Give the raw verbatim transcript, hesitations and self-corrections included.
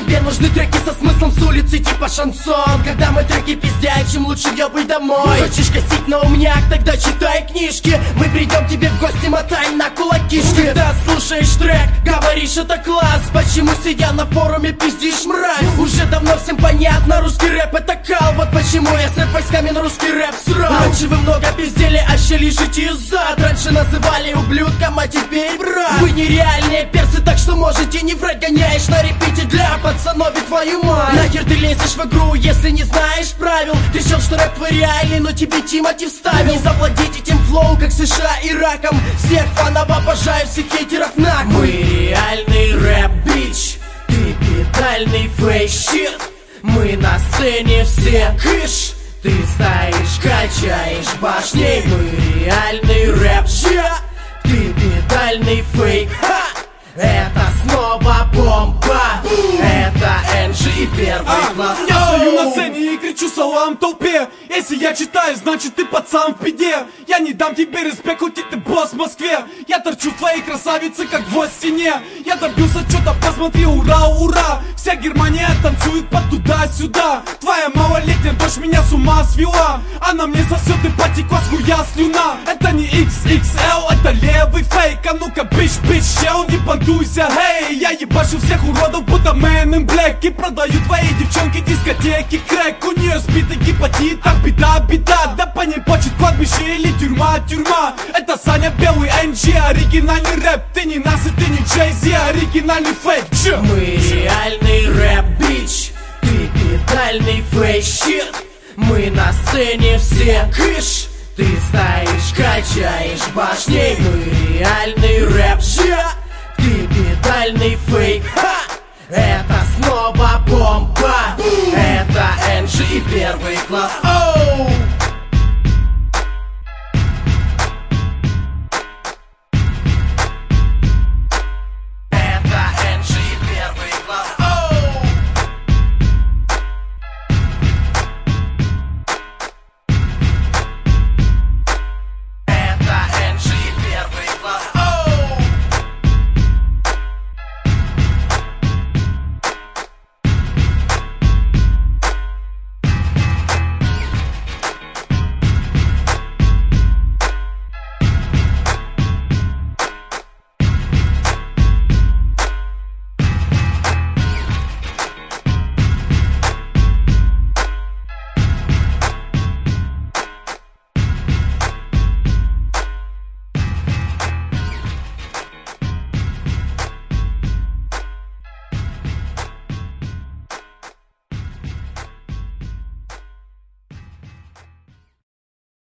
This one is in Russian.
Тебе нужны треки со смыслом с улицы типа шансон. Когда мы треки пиздячим, лучше ебай домой. Хочешь косить на умняк, тогда читай книжки. Мы придем тебе в гости, мотай на кулакишки. Когда слушаешь трек, говоришь это класс. Почему сидя на форуме пиздишь, мразь? Уже давно всем понятно, русский рэп это кал. Вот почему я с рэп-войсками на русский рэп срал. Раньше вы много пиздели, а ща лежите из зад. Раньше называли ублюдком, а теперь брат. Вы нереальные персы, так что можете не врать. Гоняешь на репите для пацанов и твою мать. Нахер ты лезешь в игру, если не знаешь правил? Кричал, что рэп твой реальный, но тебе Тимати вставил. Не завладеть этим флоу, как США Ираком. Всех фанов обожаю, всех хейтеров нахуй. Мы реальный рэп, бич. Ты педальный фейс-щит. Мы на сцене все кыш. Ты стоишь, качаешь башней. Мы реальный рэп, ща. Ты педальный фейк, ха. Это снова бомба. Это Энджи и первый а, класс. Я стою на сцене и кричу салам толпе. Если я читаю, значит ты пацан в беде. Я не дам тебе респект, хоть и ты босс в Москве. Я торчу в твоей красавице, как гвоздь в стене. Я добился что-то, посмотри, ура, ура. Вся Германия танцует под туда-сюда. Твоя малолетняя дочь меня с ума свела. Она мне сосет и потекла с хуя слюна. Это не икс икс эл, это левый фейк. А ну-ка, бич, бич, чел, не понтуйся, хей. Я ебашу всех уродов, будто Man in Black. И продаю твоей девчонке дискотеки крэк. У нее сбитый гепатит, ах беда, беда. Да по ней почет кладбище или тюрьма, тюрьма. Это Саня Белый, Энджи, оригинальный рэп. Ты не нас и ты не Джей-Зи, оригинальный фейк. Чё? Мы реальный рэп, бич. Ты педальный фейс-щит. Мы на сцене все кыш. Ты стоишь, качаешь башней. Мы реальный рэп, ща. Ты педальный фейк, ха. Это снова бомба. Это Энджи и первый класс.